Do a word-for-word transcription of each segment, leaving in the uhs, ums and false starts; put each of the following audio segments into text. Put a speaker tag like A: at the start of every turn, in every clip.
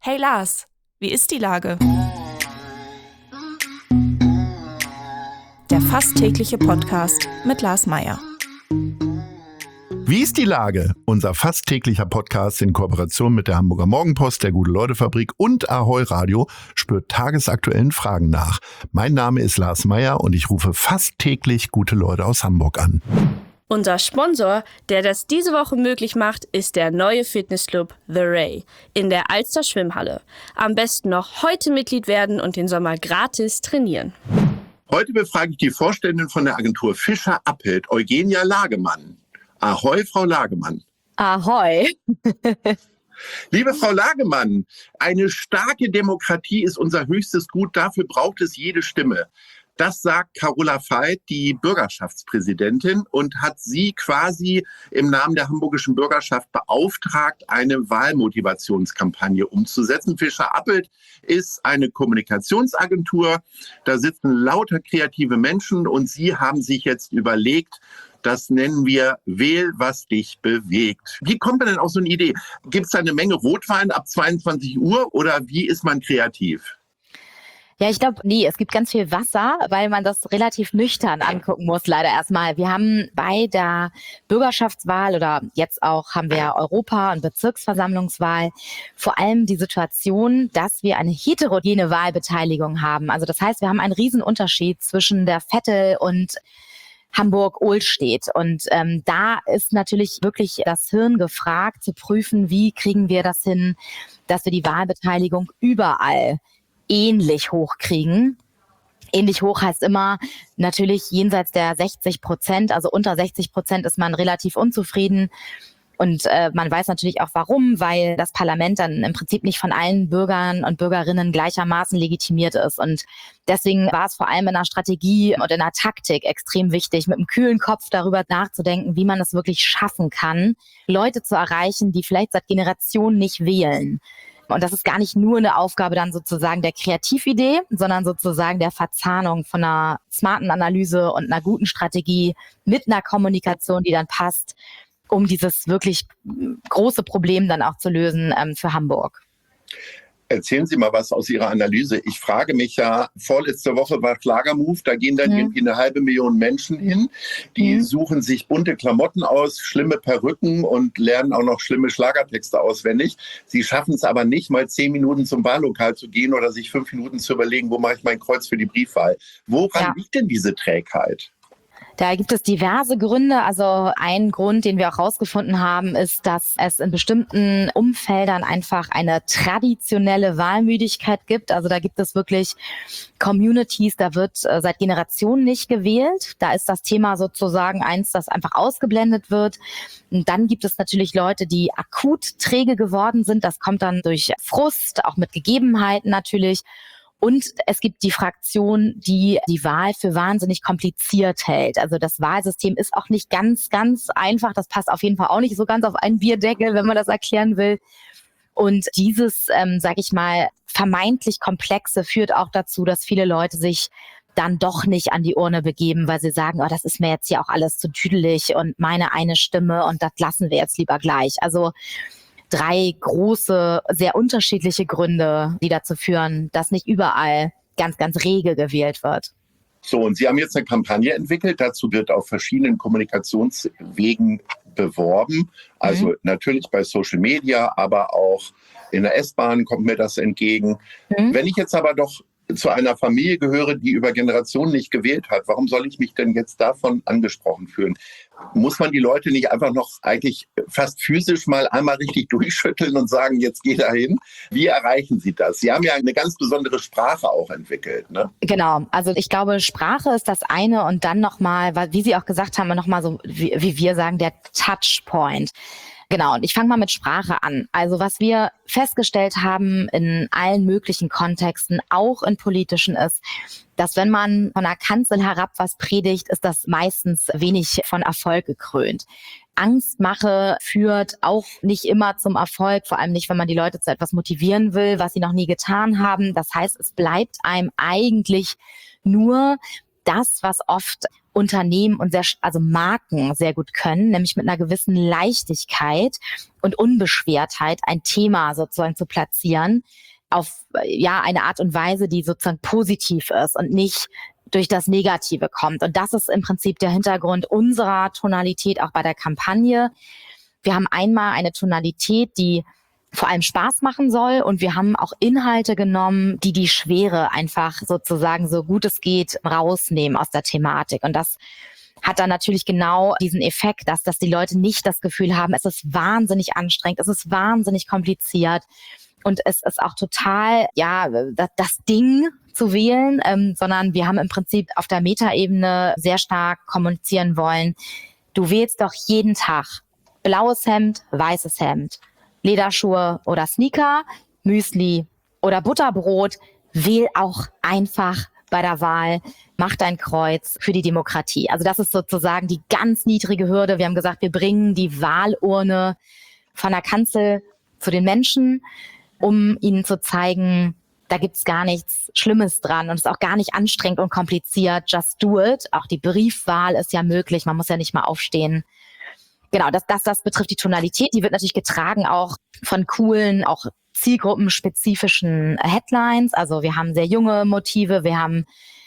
A: Hey Lars, wie ist die Lage? Der fast tägliche Podcast mit Lars Meyer.
B: Wie ist die Lage? Unser fast täglicher Podcast in Kooperation mit der Hamburger Morgenpost, der Gute-Leute-Fabrik und Ahoi Radio spürt tagesaktuellen Fragen nach. Mein Name ist Lars Meyer und ich rufe fast täglich gute Leute aus Hamburg an.
C: Unser Sponsor, der das diese Woche möglich macht, ist der neue Fitnessclub The Ray in der Alster Schwimmhalle. Am besten noch heute Mitglied werden und den Sommer gratis trainieren.
B: Heute befrage ich die Vorständin von der Agentur Fischer Appelt, Eugenia Lagemann. Ahoi, Frau Lagemann.
C: Ahoi.
B: Liebe Frau Lagemann, eine starke Demokratie ist unser höchstes Gut, dafür braucht es jede Stimme. Das sagt Carola Veit, die Bürgerschaftspräsidentin, und hat sie quasi im Namen der hamburgischen Bürgerschaft beauftragt, eine Wahlmotivationskampagne umzusetzen. Fischer Appelt ist eine Kommunikationsagentur. Da sitzen lauter kreative Menschen und sie haben sich jetzt überlegt, das nennen wir Wähl, was dich bewegt. Wie kommt man denn auf so eine Idee? Gibt es da eine Menge Rotwein ab zweiundzwanzig Uhr oder wie ist man kreativ?
D: Ja, ich glaube, nee, es gibt ganz viel Wasser, weil man das relativ nüchtern angucken muss, leider erstmal. Wir haben bei der Bürgerschaftswahl oder jetzt auch haben wir Europa- und Bezirksversammlungswahl vor allem die Situation, dass wir eine heterogene Wahlbeteiligung haben. Also das heißt, wir haben einen riesen Unterschied zwischen der Vettel und Hamburg-Ohlstedt. Und ähm, da ist natürlich wirklich das Hirn gefragt, zu prüfen, wie kriegen wir das hin, dass wir die Wahlbeteiligung überall ähnlich hoch kriegen. Ähnlich hoch heißt immer natürlich jenseits der sechzig Prozent, also unter sechzig Prozent ist man relativ unzufrieden. Und äh, man weiß natürlich auch warum, weil das Parlament dann im Prinzip nicht von allen Bürgern und Bürgerinnen gleichermaßen legitimiert ist. Und deswegen war es vor allem in der Strategie und in der Taktik extrem wichtig, mit einem kühlen Kopf darüber nachzudenken, wie man es wirklich schaffen kann, Leute zu erreichen, die vielleicht seit Generationen nicht wählen. Und das ist gar nicht nur eine Aufgabe dann sozusagen der Kreatividee, sondern sozusagen der Verzahnung von einer smarten Analyse und einer guten Strategie mit einer Kommunikation, die dann passt, um dieses wirklich große Problem dann auch zu lösen ähm, für Hamburg.
B: Erzählen Sie mal was aus Ihrer Analyse. Ich frage mich ja, vorletzte Woche war Schlagermove, da gehen dann mhm. irgendwie eine halbe Million Menschen hin. Die mhm. suchen sich bunte Klamotten aus, schlimme Perücken und lernen auch noch schlimme Schlagertexte auswendig. Sie schaffen es aber nicht, mal zehn Minuten zum Wahllokal zu gehen oder sich fünf Minuten zu überlegen, wo mache ich mein Kreuz für die Briefwahl. Woran ja. liegt denn diese Trägheit?
D: Da gibt es diverse Gründe. Also ein Grund, den wir auch rausgefunden haben, ist, dass es in bestimmten Umfeldern einfach eine traditionelle Wahlmüdigkeit gibt. Also da gibt es wirklich Communities, da wird äh, seit Generationen nicht gewählt. Da ist das Thema sozusagen eins, das einfach ausgeblendet wird. Und dann gibt es natürlich Leute, die akut träge geworden sind. Das kommt dann durch Frust, auch mit Gegebenheiten natürlich. Und es gibt die Fraktion, die die Wahl für wahnsinnig kompliziert hält. Also das Wahlsystem ist auch nicht ganz, ganz einfach. Das passt auf jeden Fall auch nicht so ganz auf einen Bierdeckel, wenn man das erklären will. Und dieses, ähm, sag ich mal, vermeintlich Komplexe führt auch dazu, dass viele Leute sich dann doch nicht an die Urne begeben, weil sie sagen, oh, das ist mir jetzt hier auch alles zu tüdelig und meine eine Stimme und das lassen wir jetzt lieber gleich. Also drei große, sehr unterschiedliche Gründe, die dazu führen, dass nicht überall ganz, ganz rege gewählt wird.
B: So, und Sie haben jetzt eine Kampagne entwickelt. Dazu wird auf verschiedenen Kommunikationswegen beworben. Also mhm. natürlich bei Social Media, aber auch in der S-Bahn kommt mir das entgegen. Mhm. Wenn ich jetzt aber doch zu einer Familie gehöre, die über Generationen nicht gewählt hat, warum soll ich mich denn jetzt davon angesprochen fühlen? Muss man die Leute nicht einfach noch eigentlich fast physisch mal einmal richtig durchschütteln und sagen, jetzt geh da hin? Wie erreichen Sie das? Sie haben ja eine ganz besondere Sprache auch entwickelt, ne?
D: Genau, also ich glaube, Sprache ist das eine und dann nochmal, wie Sie auch gesagt haben, nochmal so, wie, wie wir sagen, der Touchpoint. Genau, und ich fange mal mit Sprache an. Also was wir festgestellt haben in allen möglichen Kontexten, auch in politischen, ist, dass wenn man von der Kanzel herab was predigt, ist das meistens wenig von Erfolg gekrönt. Angstmache führt auch nicht immer zum Erfolg, vor allem nicht, wenn man die Leute zu etwas motivieren will, was sie noch nie getan haben. Das heißt, es bleibt einem eigentlich nur das, was oft Unternehmen und sehr, also Marken sehr gut können, nämlich mit einer gewissen Leichtigkeit und Unbeschwertheit ein Thema sozusagen zu platzieren auf ja eine Art und Weise, die sozusagen positiv ist und nicht durch das Negative kommt. Und das ist im Prinzip der Hintergrund unserer Tonalität auch bei der Kampagne. Wir haben einmal eine Tonalität, die vor allem Spaß machen soll, und wir haben auch Inhalte genommen, die die Schwere einfach sozusagen so gut es geht rausnehmen aus der Thematik. Und das hat dann natürlich genau diesen Effekt, dass, dass die Leute nicht das Gefühl haben, es ist wahnsinnig anstrengend, es ist wahnsinnig kompliziert und es ist auch total, ja, das, das Ding zu wählen, ähm, sondern wir haben im Prinzip auf der Metaebene sehr stark kommunizieren wollen. Du wählst doch jeden Tag blaues Hemd, weißes Hemd, Lederschuhe oder Sneaker, Müsli oder Butterbrot. Wähl auch einfach bei der Wahl, mach dein Kreuz für die Demokratie. Also das ist sozusagen die ganz niedrige Hürde. Wir haben gesagt, wir bringen die Wahlurne von der Kanzel zu den Menschen, um ihnen zu zeigen, da gibt's gar nichts Schlimmes dran und es ist auch gar nicht anstrengend und kompliziert. Just do it. Auch die Briefwahl ist ja möglich. Man muss ja nicht mal aufstehen. Genau, das, das, das betrifft die Tonalität. Die wird natürlich getragen auch von coolen, auch zielgruppenspezifischen Headlines. Also wir haben sehr junge Motive, wir haben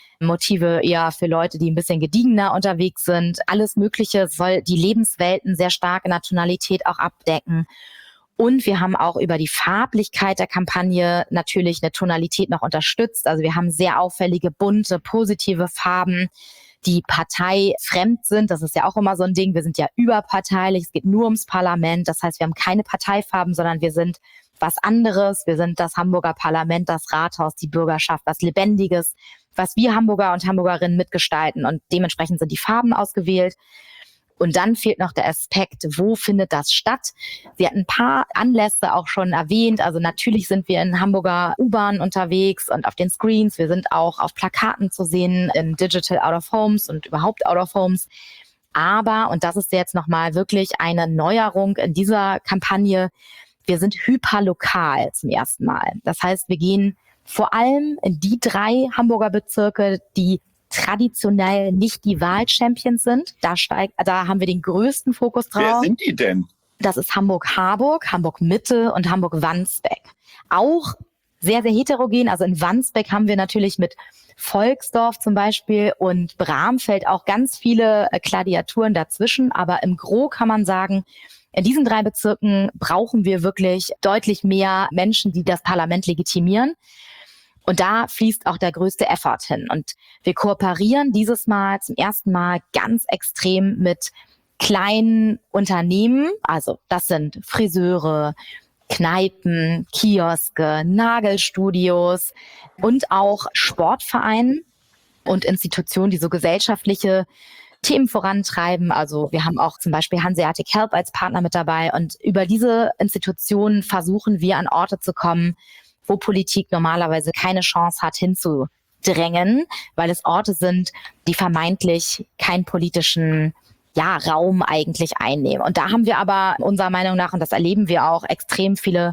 D: Motive eher für Leute, die ein bisschen gediegener unterwegs sind. Alles Mögliche soll die Lebenswelten sehr stark in der Tonalität auch abdecken. Und wir haben auch über die Farblichkeit der Kampagne natürlich eine Tonalität noch unterstützt. Also wir haben sehr auffällige, bunte, positive Farben, die parteifremd sind. Das ist ja auch immer so ein Ding. Wir sind ja überparteilich. Es geht nur ums Parlament. Das heißt, wir haben keine Parteifarben, sondern wir sind was anderes. Wir sind das Hamburger Parlament, das Rathaus, die Bürgerschaft, was Lebendiges, was wir Hamburger und Hamburgerinnen mitgestalten. Und dementsprechend sind die Farben ausgewählt. Und dann fehlt noch der Aspekt, wo findet das statt? Sie hatten ein paar Anlässe auch schon erwähnt. Also natürlich sind wir in Hamburger U-Bahn unterwegs und auf den Screens. Wir sind auch auf Plakaten zu sehen, in Digital Out of Homes und überhaupt Out of Homes. Aber, und das ist jetzt nochmal wirklich eine Neuerung in dieser Kampagne, wir sind hyperlokal zum ersten Mal. Das heißt, wir gehen vor allem in die drei Hamburger Bezirke, die traditionell nicht die Wahlchampions sind. Da steigt, da haben wir den größten Fokus drauf.
B: Wer sind die denn?
D: Das ist Hamburg-Harburg, Hamburg-Mitte und Hamburg-Wandsbek. Auch sehr, sehr heterogen. Also in Wandsbek haben wir natürlich mit Volksdorf zum Beispiel und Bramfeld auch ganz viele Gladiaturen dazwischen. Aber im Gros kann man sagen, in diesen drei Bezirken brauchen wir wirklich deutlich mehr Menschen, die das Parlament legitimieren. Und da fließt auch der größte Effort hin. Und wir kooperieren dieses Mal zum ersten Mal ganz extrem mit kleinen Unternehmen. Also das sind Friseure, Kneipen, Kioske, Nagelstudios und auch Sportvereinen und Institutionen, die so gesellschaftliche Themen vorantreiben. Also wir haben auch zum Beispiel Hanseatic Help als Partner mit dabei. Und über diese Institutionen versuchen wir an Orte zu kommen, wo Politik normalerweise keine Chance hat, hinzudrängen, weil es Orte sind, die vermeintlich keinen politischen ja, Raum eigentlich einnehmen. Und da haben wir aber unserer Meinung nach, und das erleben wir auch, extrem viele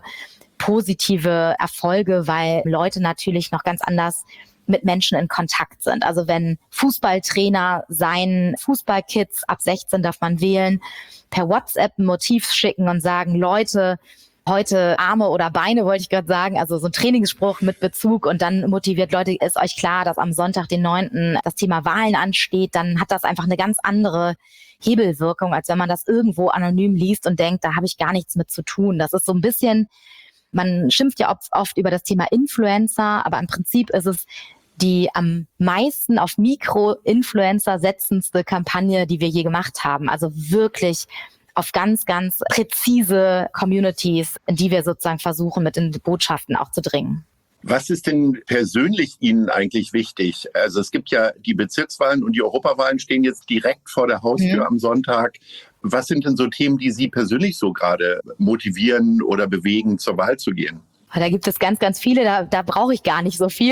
D: positive Erfolge, weil Leute natürlich noch ganz anders mit Menschen in Kontakt sind. Also wenn Fußballtrainer seinen Fußballkids, ab sechzehn darf man wählen, per WhatsApp ein Motiv schicken und sagen, Leute, heute Arme oder Beine, wollte ich gerade sagen, also so ein Trainingsspruch mit Bezug und dann motiviert Leute, ist euch klar, dass am Sonntag, den neunten das Thema Wahlen ansteht, dann hat das einfach eine ganz andere Hebelwirkung, als wenn man das irgendwo anonym liest und denkt, da habe ich gar nichts mit zu tun. Das ist so ein bisschen, man schimpft ja oft, oft über das Thema Influencer, aber im Prinzip ist es die am meisten auf Mikro-Influencer setzendste Kampagne, die wir je gemacht haben. Also wirklich auf ganz, ganz präzise Communities, in die wir sozusagen versuchen, mit in die Botschaften auch zu dringen.
B: Was ist denn persönlich Ihnen eigentlich wichtig? Also es gibt ja die Bezirkswahlen und die Europawahlen stehen jetzt direkt vor der Haustür mhm. am Sonntag. Was sind denn so Themen, die Sie persönlich so gerade motivieren oder bewegen, zur Wahl zu gehen?
D: Da gibt es ganz, ganz viele, da, da brauche ich gar nicht so viel.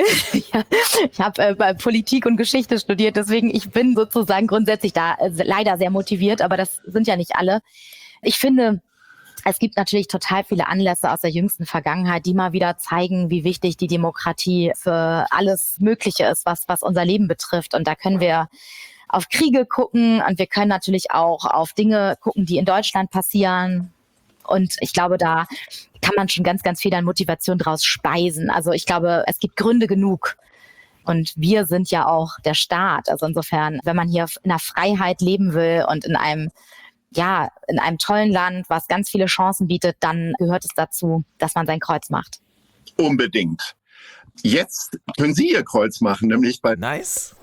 D: Ich habe äh, Politik und Geschichte studiert, deswegen ich bin sozusagen grundsätzlich da äh, leider sehr motiviert, aber das sind ja nicht alle. Ich finde, es gibt natürlich total viele Anlässe aus der jüngsten Vergangenheit, die mal wieder zeigen, wie wichtig die Demokratie für alles Mögliche ist, was, was unser Leben betrifft. Und da können wir auf Kriege gucken und wir können natürlich auch auf Dinge gucken, die in Deutschland passieren. Und ich glaube, da kann man schon ganz, ganz viel an Motivation draus speisen. Also ich glaube, es gibt Gründe genug. Und wir sind ja auch der Staat. Also insofern, wenn man hier in der Freiheit leben will und in einem, ja, in einem tollen Land, was ganz viele Chancen bietet, dann gehört es dazu, dass man sein Kreuz macht.
B: Unbedingt. Jetzt können Sie Ihr Kreuz machen, nämlich bei
E: Nice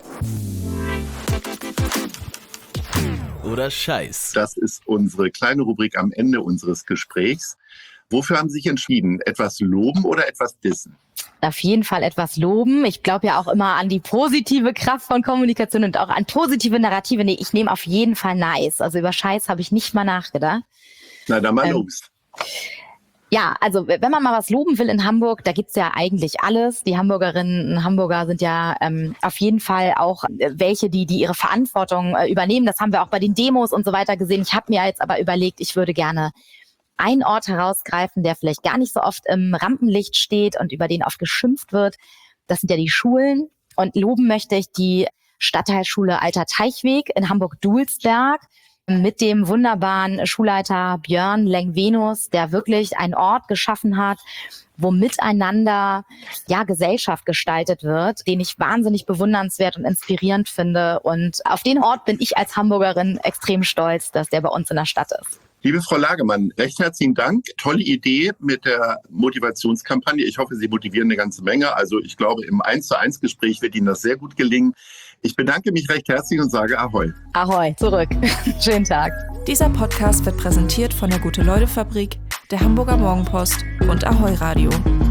E: oder Scheiß.
B: Das ist unsere kleine Rubrik am Ende unseres Gesprächs. Wofür haben Sie sich entschieden? Etwas loben oder etwas dissen?
D: Auf jeden Fall etwas loben. Ich glaube ja auch immer an die positive Kraft von Kommunikation und auch an positive Narrative. Nee, ich nehme auf jeden Fall nice. Also über Scheiß habe ich nicht mal nachgedacht.
B: Na, dann mal
D: ähm,
B: los.
D: Ja, also wenn man mal was loben will in Hamburg, da gibt's ja eigentlich alles. Die Hamburgerinnen und Hamburger sind ja ähm, auf jeden Fall auch welche, die die ihre Verantwortung äh, übernehmen. Das haben wir auch bei den Demos und so weiter gesehen. Ich habe mir jetzt aber überlegt, ich würde gerne einen Ort herausgreifen, der vielleicht gar nicht so oft im Rampenlicht steht und über den oft geschimpft wird. Das sind ja die Schulen. Und loben möchte ich die Stadtteilschule Alter Teichweg in Hamburg-Dulsberg mit dem wunderbaren Schulleiter Björn Lengvenus, der wirklich einen Ort geschaffen hat, wo miteinander ja Gesellschaft gestaltet wird, den ich wahnsinnig bewundernswert und inspirierend finde. Und auf den Ort bin ich als Hamburgerin extrem stolz, dass der bei uns in der Stadt ist.
B: Liebe Frau Lagemann, recht herzlichen Dank. Tolle Idee mit der Motivationskampagne. Ich hoffe, Sie motivieren eine ganze Menge. Also ich glaube, im eins zu eins Gespräch wird Ihnen das sehr gut gelingen. Ich bedanke mich recht herzlich und sage Ahoi.
D: Ahoi, zurück. Schönen Tag.
A: Dieser Podcast wird präsentiert von der Gute-Leute-Fabrik, der Hamburger Morgenpost und Ahoi Radio.